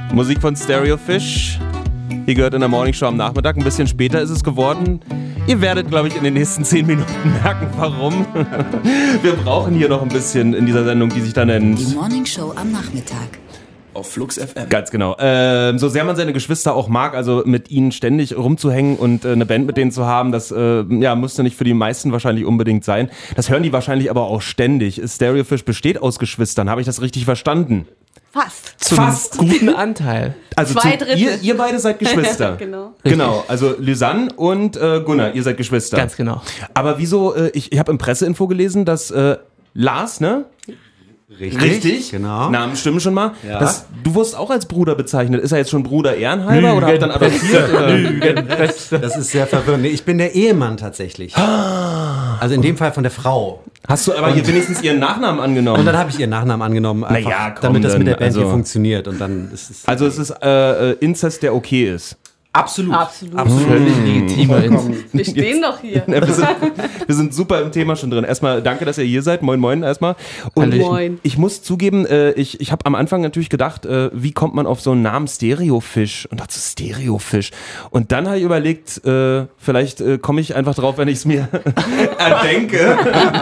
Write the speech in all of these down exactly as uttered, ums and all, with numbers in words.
Musik von Stereofish. Ihr gehört in der Morning Show am Nachmittag. Ein bisschen später ist es geworden. Ihr werdet, glaube ich, in den nächsten zehn Minuten merken, warum. Wir brauchen hier noch ein bisschen in dieser Sendung, die sich da nennt... Die Morning Show am Nachmittag. Auf Flux F M. Ganz genau. Ähm, so sehr man seine Geschwister auch mag, also mit ihnen ständig rumzuhängen und äh, eine Band mit denen zu haben, das äh, ja, musste nicht für die meisten wahrscheinlich unbedingt sein. Das hören die wahrscheinlich aber auch ständig. Stereofish besteht aus Geschwistern. Habe ich das richtig verstanden? Fast. Zum Fast. Guten Anteil. Also Zwei zum, Drittel. ihr, ihr beide seid Geschwister. Genau. Genau, also Lysanne und äh, Gunnar, ihr seid Geschwister. Ganz genau. Aber wieso, äh, ich, ich habe im Presseinfo gelesen, dass äh, Lars, ne? Richtig, Richtig, genau. Namen stimmen schon mal. Ja. Das, du wurdest auch als Bruder bezeichnet. Ist er jetzt schon Bruder ehrenhalber oder habt dann adoptiert? Oder? Das ist sehr verwirrend. Nee, ich bin der Ehemann tatsächlich. Also in dem Fall von der Frau. Hast du aber hier wenigstens ihren Nachnamen angenommen? Und dann habe ich ihren Nachnamen angenommen, einfach, Naja, komm, damit das mit der dann, Band hier also- funktioniert. Und dann ist es Also es ist äh, äh, Inzest, der okay ist. absolut. Absolut. Völlig legitimer Ins. Wir stehen doch hier. Ja, wir, sind, wir sind super im Thema schon drin. Erstmal danke, dass ihr hier seid. Moin, moin erstmal. Und Hallöchen. Moin. ich muss zugeben, äh, ich, ich habe am Anfang natürlich gedacht, äh, wie kommt man auf so einen Namen Stereofish? Und dachte, Stereofish. Und dann habe ich überlegt, äh, vielleicht äh, komme ich einfach drauf, wenn ich es mir erdenke.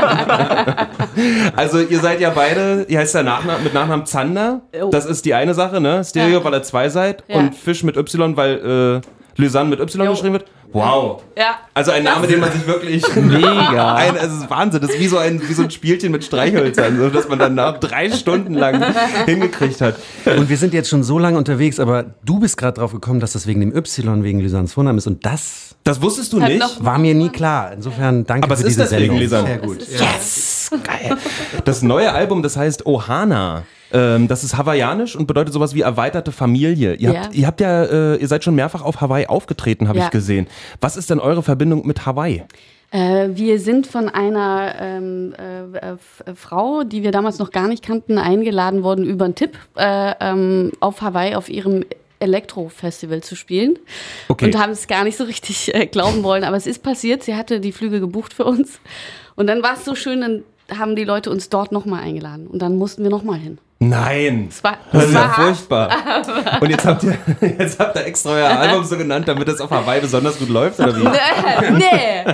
Also ihr seid ja beide, ihr heißt ja Nachna- mit Nachnamen Zander. Jo. Das ist die eine Sache, ne? Stereo, Ja. weil ihr zwei seid. Ja. Und Fisch mit Y, weil äh, Lysanne mit Y Jo. geschrieben wird. Wow. Ja. Also ein Name, den man sich wirklich Mega. ein, es ist Wahnsinn. Das ist wie so ein, wie so ein Spielchen mit Streichhölzern, so dass man dann nach drei Stunden lang hingekriegt hat. Und wir sind jetzt schon so lange unterwegs, aber du bist gerade drauf gekommen, dass das wegen dem Y, wegen Lysannes Vornamen ist. Und das Das wusstest du Hat nicht? noch- war mir nie klar. Insofern danke Aber es für ist diese deswegen, Sendung. Lysanne. Sehr gut. Yes! Geil. Das neue Album, das heißt Ohana. Ähm, das ist hawaiianisch und bedeutet sowas wie erweiterte Familie. Ihr habt, Ja. ihr habt ja, äh, ihr seid schon mehrfach auf Hawaii aufgetreten, habe Ja. ich gesehen. Was ist denn eure Verbindung mit Hawaii? Äh, wir sind von einer ähm, äh, äh, F- äh, Frau, die wir damals noch gar nicht kannten, eingeladen worden über einen Tipp äh, ähm, auf Hawaii auf ihrem Elektro-Festival zu spielen. Okay. Und haben es gar nicht so richtig äh, glauben wollen. Aber es ist passiert, sie hatte die Flüge gebucht für uns. Und dann war es so schön, dann haben die Leute uns dort nochmal eingeladen. Und dann mussten wir nochmal hin. Nein! Es war, Das es ist ja war hart. furchtbar. Und jetzt habt ihr, jetzt habt ihr extra euer Album so genannt, damit es auf Hawaii besonders gut läuft, oder wie? Nee,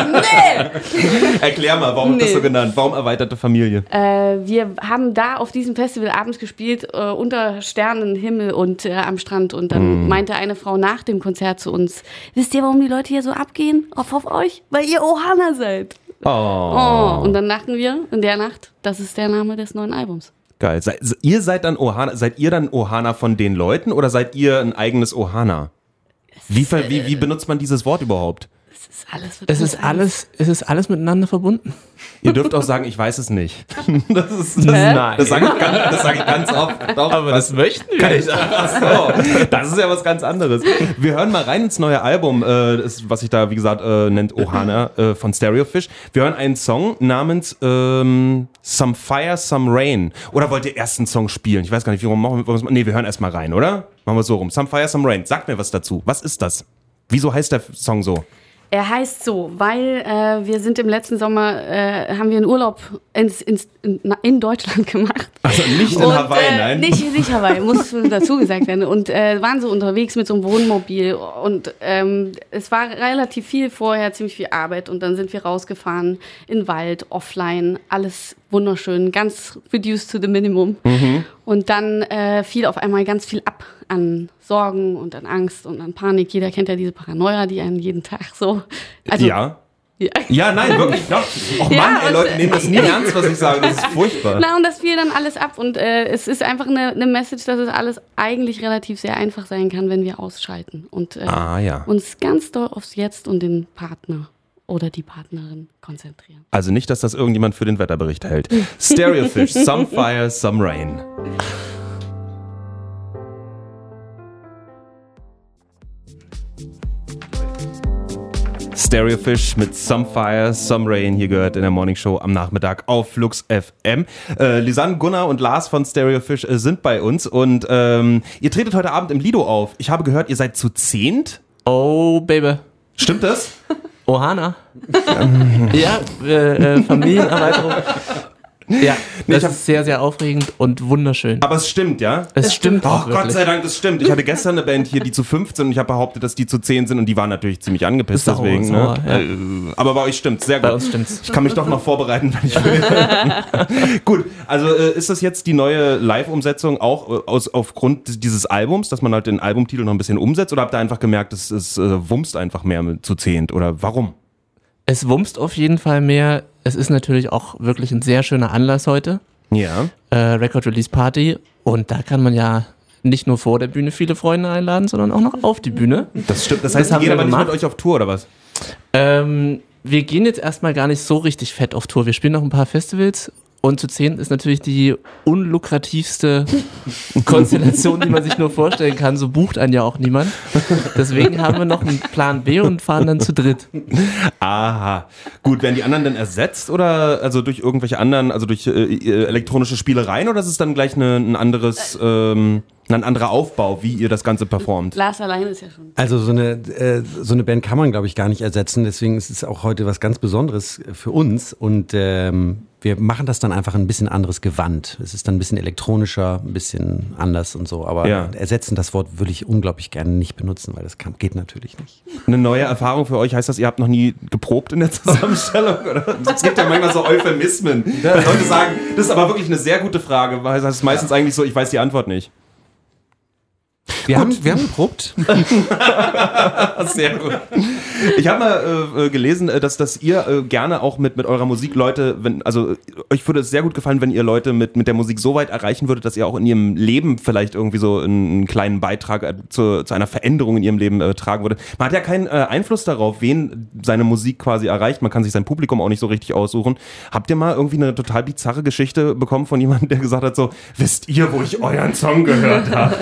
nee. Erklär mal, warum habt ihr das Nee. so genannt? Warum erweiterte Familie? Äh, wir haben da auf diesem Festival abends gespielt, äh, unter Sternenhimmel und äh, am Strand. Und dann meinte eine Frau nach dem Konzert zu uns, wisst ihr, warum die Leute hier so abgehen auf, auf euch? Weil ihr Ohana seid. Oh, Oh. Und dann dachten wir in der Nacht, das ist der Name des neuen Albums. geil. Seid, ihr seid dann Ohana, seid ihr dann Ohana von den Leuten oder seid ihr ein eigenes Ohana? Wie, ver- wie, wie benutzt man dieses Wort überhaupt? Es ist alles, Es ist alles, es ist alles miteinander verbunden. Ihr dürft auch sagen, ich weiß es nicht. Das ist, das, Nein. das sage ich, ganz- das sag ich ganz oft. Doch, Aber was- das möchten wir. Kann ich sagen. Ach so, das ist ja was ganz anderes. Wir hören mal rein ins neue Album, äh, das, was sich da, wie gesagt, äh, nennt Ohana äh, von Stereofish. Wir hören einen Song namens ähm, Some Fire, Some Rain. Oder wollt ihr erst einen Song spielen? Ich weiß gar nicht, warum machen wir. Nee, wir hören erst mal rein, oder? Machen wir es so rum. Some Fire, Some Rain. Sagt mir was dazu. Was ist das? Wieso heißt der Song so? Er heißt so, weil äh, wir sind im letzten Sommer, äh, haben wir einen Urlaub ins, ins, in, na, in Deutschland gemacht. Also nicht in Und, Hawaii, äh, nein? Nicht, nicht Hawaii, muss dazu gesagt werden. Und äh, waren so unterwegs mit so einem Wohnmobil. Und ähm, es war relativ viel vorher, ziemlich viel Arbeit. Und dann sind wir rausgefahren in den Wald, offline, alles wunderschön, ganz reduced to the minimum. Mhm. Und dann äh, fiel auf einmal ganz viel ab an Sorgen und an Angst und an Panik. Jeder kennt ja diese Paranoia, die einen jeden Tag so... Also, ja. ja. Ja, nein, wirklich. Doch. Oh Ja, Mann, ey, und- Leute, nehmen das nie ernst, was ich sage. Das ist furchtbar. Na, und das fiel dann alles ab. Und äh, es ist einfach eine, eine Message, dass es alles eigentlich relativ sehr einfach sein kann, wenn wir ausschalten und äh, Ah, ja. uns ganz doll aufs Jetzt und den Partner oder die Partnerin konzentrieren. Also nicht, dass das irgendjemand für den Wetterbericht hält. Stereofish, Some Fire, Some Rain. Stereofish mit Some Fire, Some Rain. Hier gehört in der Morning Show am Nachmittag auf Flux F M. Äh, Lysanne, Gunnar und Lars von Stereofish äh, sind bei uns und ähm, ihr tretet heute Abend im Lido auf. Ich habe gehört, ihr seid zu zehnt. Oh, Baby. Stimmt das? Ohana. Ja, äh, äh, Familienerweiterung. Ja, Nee, das ich hab- ist sehr, sehr aufregend und wunderschön. Aber es stimmt, ja? Es stimmt auch Oh, Gott wirklich. sei Dank, das stimmt. Ich hatte gestern eine Band hier, die zu fünf sind und ich habe behauptet, dass die zu zehn sind und die waren natürlich ziemlich angepisst Sauer, deswegen. sauer, ne? ja. Äh, Aber bei euch stimmt's, sehr gut. Bei uns stimmt's. Ich kann mich doch noch vorbereiten, wenn ich will. Gut, also äh, ist das jetzt die neue Live-Umsetzung auch äh, aus, aufgrund dieses Albums, dass man halt den Albumtitel noch ein bisschen umsetzt oder habt ihr einfach gemerkt, es, es äh, wumst einfach mehr mit zu zehnt oder warum? Es wumst auf jeden Fall mehr. Es ist natürlich auch wirklich ein sehr schöner Anlass heute. Ja. Äh, Record Release Party. Und da kann man ja nicht nur vor der Bühne viele Freunde einladen, sondern auch noch auf die Bühne. Das stimmt. Das heißt, Das ihr geht haben wir aber nicht mit gemacht. euch auf Tour oder was? Ähm, wir gehen jetzt erstmal gar nicht so richtig fett auf Tour. Wir spielen noch ein paar Festivals. Und zu zehn ist natürlich die unlukrativste Konstellation, die man sich nur vorstellen kann. So bucht einen ja auch niemand. Deswegen haben wir noch einen Plan B und fahren dann zu dritt. Aha. Gut, werden die anderen dann ersetzt oder also durch irgendwelche anderen, also durch äh, elektronische Spielereien oder ist es dann gleich eine, ein anderes, ähm, ein anderer Aufbau, wie ihr das Ganze performt? Lars alleine ist ja schon. Also so eine, äh, so eine Band kann man, glaube ich, gar nicht ersetzen. Deswegen ist es auch heute was ganz Besonderes für uns. Und ähm, wir machen das dann einfach ein bisschen anderes Gewand. Es ist dann ein bisschen elektronischer, ein bisschen anders und so. Aber Ja. ersetzen, das Wort würde ich unglaublich gerne nicht benutzen, weil das kann, geht natürlich nicht. Eine neue Erfahrung für euch, heißt das, ihr habt noch nie geprobt in der Zusammenstellung? Oder? Es gibt ja manchmal so Euphemismen. Dass Leute sagen, das ist aber wirklich eine sehr gute Frage, weil das ist meistens eigentlich so, ich weiß die Antwort nicht. Wir haben, wir haben geprobt. Sehr gut. Ich habe mal äh, gelesen, äh, dass, dass ihr äh, gerne auch mit, mit eurer Musik Leute, wenn, also äh, euch würde es sehr gut gefallen, wenn ihr Leute mit, mit der Musik so weit erreichen würdet, dass ihr auch in ihrem Leben vielleicht irgendwie so einen, einen kleinen Beitrag äh, zu, zu einer Veränderung in ihrem Leben äh, tragen würde. Man hat ja keinen äh, Einfluss darauf, wen seine Musik quasi erreicht. Man kann sich sein Publikum auch nicht so richtig aussuchen. Habt ihr mal irgendwie eine total bizarre Geschichte bekommen von jemandem, der gesagt hat so, wisst ihr, wo ich euren Song gehört habe?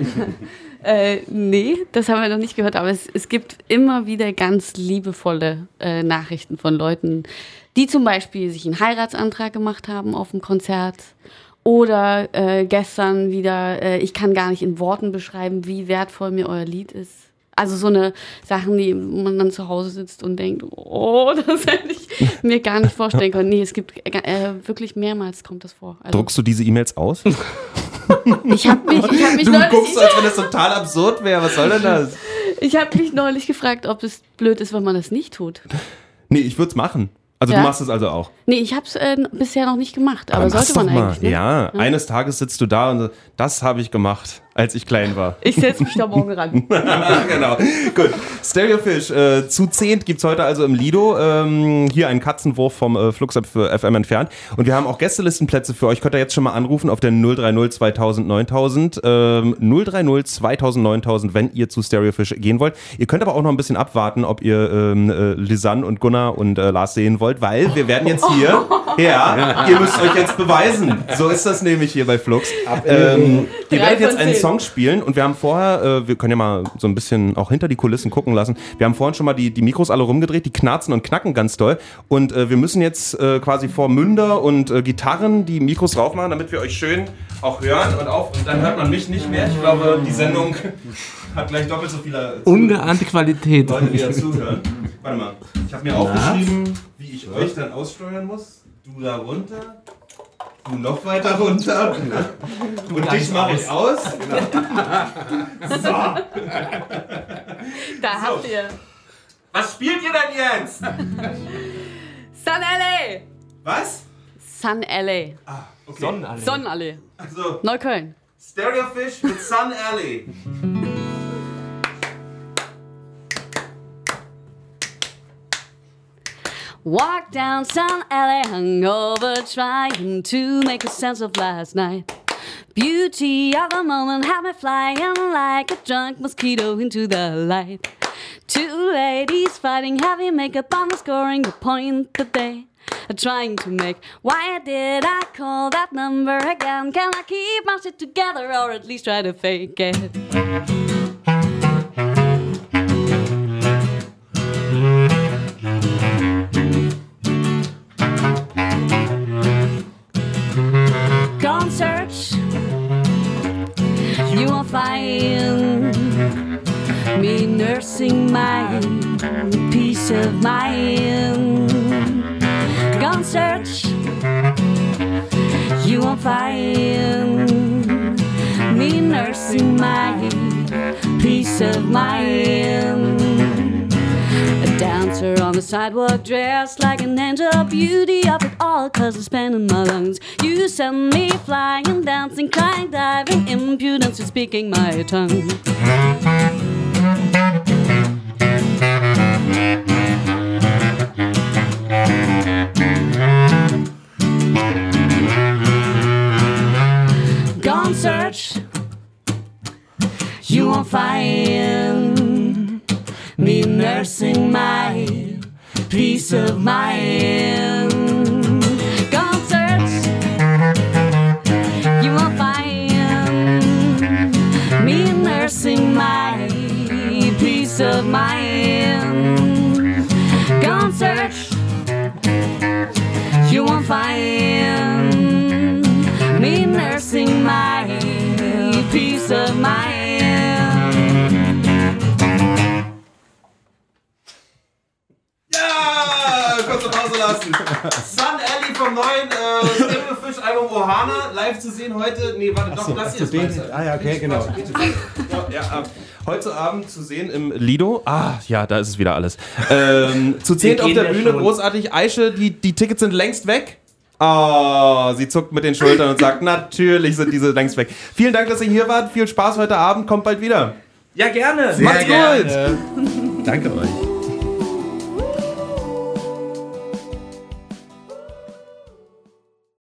Äh, nee, das haben wir noch nicht gehört, aber es, es gibt immer wieder ganz liebevolle äh, Nachrichten von Leuten, die zum Beispiel sich einen Heiratsantrag gemacht haben auf dem Konzert oder äh, gestern wieder, äh, ich kann gar nicht in Worten beschreiben, wie wertvoll mir euer Lied ist. Also so eine Sachen, die man dann zu Hause sitzt und denkt, oh, das hätte ich mir gar nicht vorstellen können. Nee, es gibt äh, wirklich mehrmals kommt das vor. Also, Druckst du diese E-Mails aus? ich habe mich, ich hab mich Du neulich, guckst so, als wenn das total absurd wäre. Was soll denn das? ich hab mich neulich gefragt, ob es blöd ist, wenn man das nicht tut. Nee, ich würde es machen. Also Ja? du machst es also auch. Nee, ich habe es äh, bisher noch nicht gemacht, aber, Aber mach's sollte man doch mal. eigentlich. Ne? Ja, eines Tages sitzt du da und so, das habe ich gemacht, als ich klein war. Ich setze mich da morgen ran. Genau. Gut. Stereofish, äh, zu zehnt gibt's heute also im Lido. Ähm, hier ein Katzenwurf vom äh, Flux F M entfernt. Und wir haben auch Gästelistenplätze für euch. Könnt ihr jetzt schon mal anrufen auf der null drei null zweitausend neuntausend. Ähm, null drei null zweitausend neuntausend, wenn ihr zu Stereofish gehen wollt. Ihr könnt aber auch noch ein bisschen abwarten, ob ihr ähm, äh, Lisanne und Gunnar und äh, Lars sehen wollt, weil wir werden jetzt hier, ja, ihr müsst euch jetzt beweisen. So ist das nämlich hier bei Flux. Ähm, ihr Drei werdet jetzt von einen zehn. Song spielen und wir haben vorher, äh, wir können ja mal so ein bisschen auch hinter die Kulissen gucken lassen. Wir haben vorhin schon mal die, die Mikros alle rumgedreht, die knarzen und knacken ganz doll und äh, wir müssen jetzt äh, quasi vor Münder und äh, Gitarren die Mikros raufmachen, damit wir euch schön auch hören und auf. Und dann hört man mich nicht mehr. Ich glaube, die Sendung hat gleich doppelt so viele Zu- Ungeahnte Qualität. Leute, die da zuhören. Warte mal, ich habe mir aufgeschrieben, wie ich euch dann aussteuern muss. Du da runter. Du noch weiter runter. Und dich mache ich aus. So. Da habt ihr Was spielt ihr denn jetzt? Sun L A. Was? Sun L A. Ah, okay. Sonnenallee. Sonnenallee. Also, Neukölln. Stereofish mit Sun Alley. Walk down Sun Alley, hungover, trying to make a sense of last night. Beauty of the moment had me flying like a drunk mosquito into the light. Two ladies fighting heavy makeup on the scoring the point that they are trying to make. Why did I call that number again? Can I keep my shit together or at least try to fake it? Go and search, you won't find me nursing my peace of mind. Go and search, You won't find me nursing my peace of mind. A dancer on the sidewalk dressed like an angel, beauty of it all cause it's pain in my lungs. You send me flying, dancing, crying, diving, impudence to speaking my tongue. Gone search, you won't find me nursing my peace of mind. Gone search, you won't find me nursing my peace of mind. Gone search, you won't find me nursing my peace of mind. Ja, kurze Pause lassen. Sun Alley vom neuen äh, Stereo Fish Album Ohana live zu sehen heute. Nee, warte, doch, so, das hier ist den, meinst du. Ah ja, okay, genau. Ja, ja, heute Abend zu sehen im Lido. Ah, ja, da ist es wieder alles. Ähm, zu zehnt auf der Bühne, großartig. Aische, die, die Tickets sind längst weg. Oh, sie zuckt mit den Schultern und sagt, natürlich sind diese längst weg. Vielen Dank, dass ihr hier wart. Viel Spaß heute Abend. Kommt bald wieder. Ja, gerne. Macht's gut. Danke euch.